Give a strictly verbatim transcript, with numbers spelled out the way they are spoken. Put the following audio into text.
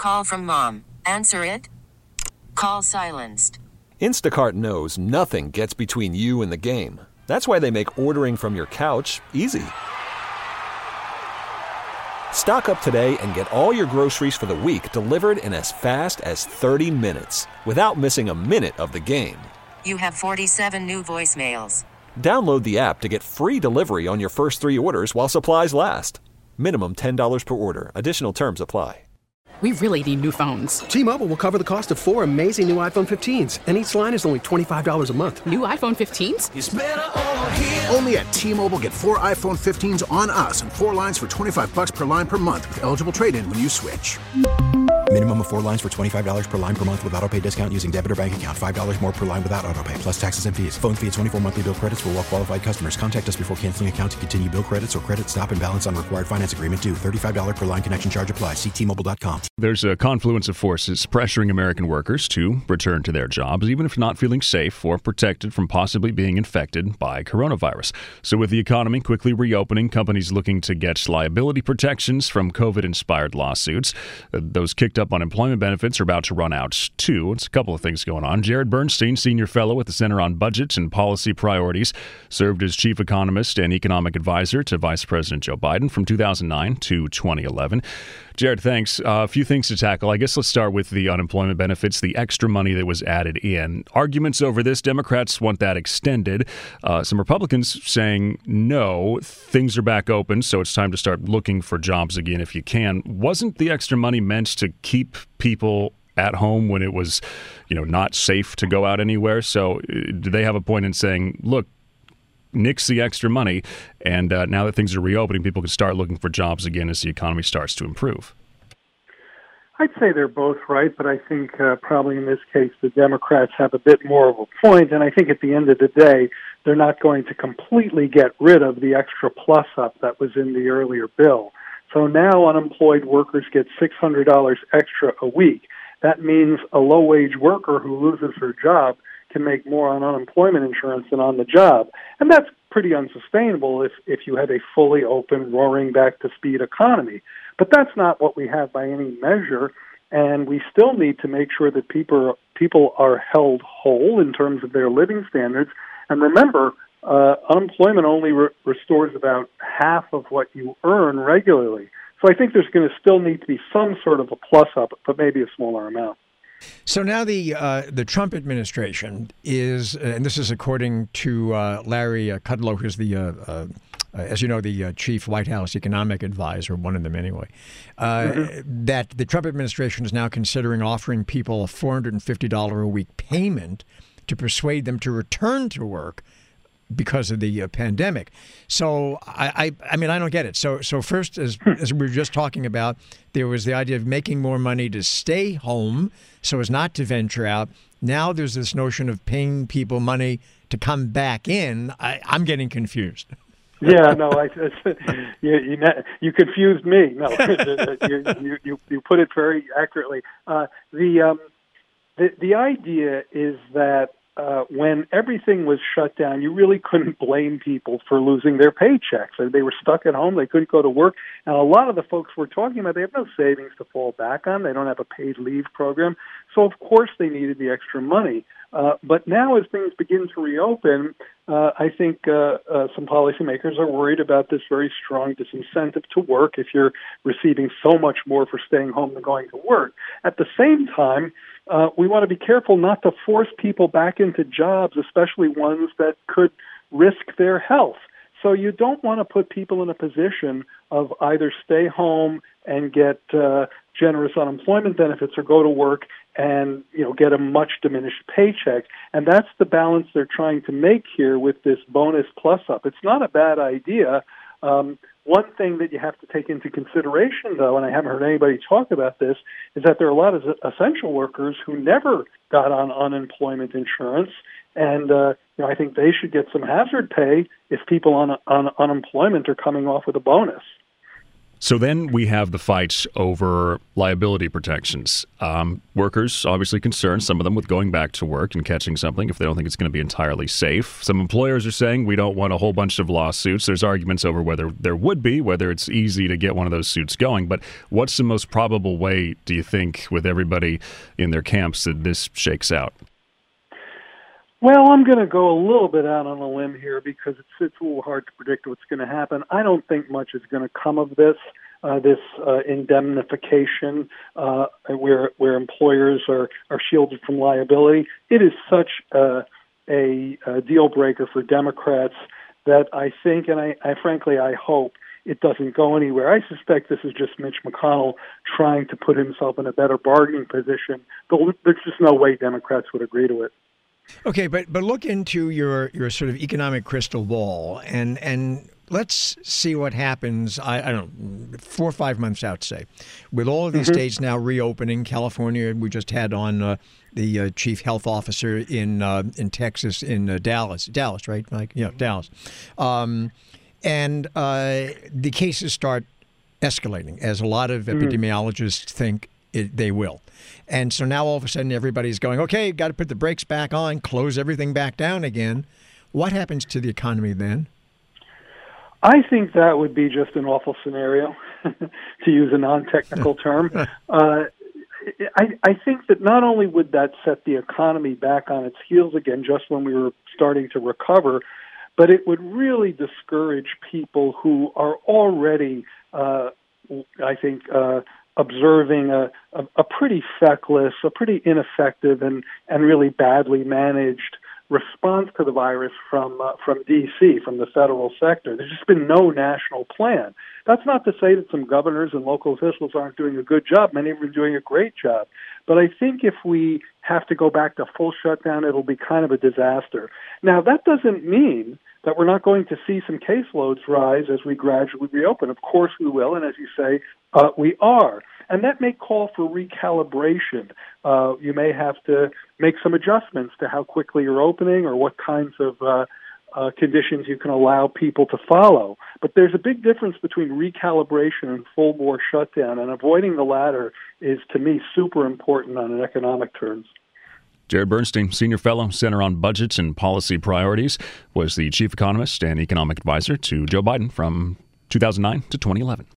call from mom. Answer it. Call silenced. Instacart knows nothing gets between you and the game. That's why they make ordering from your couch easy. Stock up today and get all your groceries for the week delivered in as fast as thirty minutes without missing a minute of the game. You have forty-seven new voicemails. Download the app to get free delivery on your first three orders while supplies last. Minimum ten dollars per order. Additional terms apply. We really need new phones. T-Mobile will cover the cost of four amazing new iPhone fifteens, and each line is only twenty-five dollars a month. New iPhone fifteens? It's better over here. Only at T-Mobile, get four iPhone fifteens on us and four lines for twenty-five bucks per line per month with eligible trade-in when you switch. Minimum of four lines for twenty-five dollars per line per month with autopay discount using debit or bank account. five dollars more per line without autopay, plus taxes and fees. Phone fee at twenty-four monthly bill credits for well-qualified customers. Contact us before canceling account to continue bill credits or credit stop and balance on required finance agreement due. thirty-five dollars per line connection charge applies. See T Mobile dot com. There's a confluence of forces pressuring American workers to return to their jobs, even if not feeling safe or protected from possibly being infected by coronavirus. So with the economy quickly reopening, companies looking to get liability protections from COVID-inspired lawsuits. Uh, those kicked up unemployment benefits are about to run out, too. It's a couple of things going on. Jared Bernstein, senior fellow at the Center on Budget and Policy Priorities, served as chief economist and economic advisor to Vice President Joe Biden from two thousand nine to twenty eleven. Jared, thanks. Uh, a few things to tackle. I guess let's start with the unemployment benefits, the extra money that was added in. Arguments over this. Democrats want that extended. Uh, some Republicans saying, no, things are back open, so it's time to start looking for jobs again if you can. Wasn't the extra money meant to keep people at home when it was, you know, not safe to go out anywhere? So uh, do they have a point in saying, look, nix the extra money, and uh, now that things are reopening, people can start looking for jobs again as the economy starts to improve? I'd say they're both right, but I think uh, probably in this case the Democrats have a bit more of a point, and I think at the end of the day, they're not going to completely get rid of the extra plus-up that was in the earlier bill. So now unemployed workers get six hundred dollars extra a week. That means a low-wage worker who loses her job can make more on unemployment insurance than on the job. And that's pretty unsustainable if, if you have a fully open, roaring back to speed economy. But that's not what we have by any measure, and we still need to make sure that people, people are held whole in terms of their living standards. And remember, uh, unemployment only re- restores about half of what you earn regularly. So I think there's going to still need to be some sort of a plus-up, but maybe a smaller amount. So now the uh, the Trump administration is, and this is according to uh, Larry uh, Kudlow, who's the, uh, uh, as you know, the uh, chief White House economic advisor, one of them anyway, uh, mm-hmm. that the Trump administration is now considering offering people a four hundred fifty dollars a week payment to persuade them to return to work because of the uh, pandemic. So, I, I I mean, I don't get it. So, so first, as as we were just talking about, there was the idea of making more money to stay home so as not to venture out. Now there's this notion of paying people money to come back in. I, I'm getting confused. Yeah, no, I, you, you you confused me. No, you, you you you put it very accurately. Uh, the um the the idea is that Uh, when everything was shut down, you really couldn't blame people for losing their paychecks. They were stuck at home. They couldn't go to work. And a lot of the folks we're talking about, they have no savings to fall back on. They don't have a paid leave program. So, of course, they needed the extra money. Uh, but now as things begin to reopen, uh, I think uh, uh, some policymakers are worried about this very strong disincentive to work if you're receiving so much more for staying home than going to work. At the same time, uh, we want to be careful not to force people back into jobs, especially ones that could risk their health. So you don't want to put people in a position of either stay home and get uh, generous unemployment benefits or go to work and, you know, get a much diminished paycheck. And that's the balance they're trying to make here with this bonus plus up. It's not a bad idea. Um, one thing that you have to take into consideration, though, and I haven't heard anybody talk about this, is that there are a lot of essential workers who never got on unemployment insurance. And, uh, you know, I think they should get some hazard pay if people on, on unemployment are coming off with a bonus. So then we have the fight over liability protections. Um, workers obviously concerned, some of them with going back to work and catching something if they don't think it's going to be entirely safe. Some employers are saying we don't want a whole bunch of lawsuits. There's arguments over whether there would be, whether it's easy to get one of those suits going. But what's the most probable way, do you think, with everybody in their camps that this shakes out? Well, I'm going to go a little bit out on a limb here because it's, it's a little hard to predict what's going to happen. I don't think much is going to come of this, uh, this uh, indemnification uh, where where employers are, are shielded from liability. It is such a, a, a deal breaker for Democrats that I think, and I, I frankly, I hope it doesn't go anywhere. I suspect this is just Mitch McConnell trying to put himself in a better bargaining position, but there's just no way Democrats would agree to it. Okay, but but look into your, your sort of economic crystal ball, and and let's see what happens. I, I don't know, four or five months out, say, with all of these mm-hmm. states now reopening. California, we just had on uh, the uh, chief health officer in uh, in Texas, in uh, Dallas, Dallas, right, Mike? Yeah, Dallas, um, and uh, the cases start escalating, as a lot of mm-hmm. epidemiologists think it, they will. And so now all of a sudden everybody's going, okay, got to put the brakes back on, close everything back down again. What happens to the economy then? I think that would be just an awful scenario, to use a non-technical term. Uh, I, I think that not only would that set the economy back on its heels again just when we were starting to recover, but it would really discourage people who are already, uh, I think, uh, observing a, a, a pretty feckless, a pretty ineffective and, and really badly managed response to the virus from uh, from D C, from the federal sector. There's just been no national plan. That's not to say that some governors and local officials aren't doing a good job. Many of them are doing a great job. But I think if we have to go back to full shutdown, it'll be kind of a disaster. Now, that doesn't mean that we're not going to see some caseloads rise as we gradually reopen. Of course we will, and as you say, uh, we are. And that may call for recalibration. Uh, you may have to make some adjustments to how quickly you're opening or what kinds of uh, uh, conditions you can allow people to follow. But there's a big difference between recalibration and full-bore shutdown, and avoiding the latter is, to me, super important on an economic terms. Jared Bernstein, Senior Fellow, Center on Budgets and Policy Priorities, was the Chief Economist and Economic Advisor to Joe Biden from two thousand nine to twenty eleven.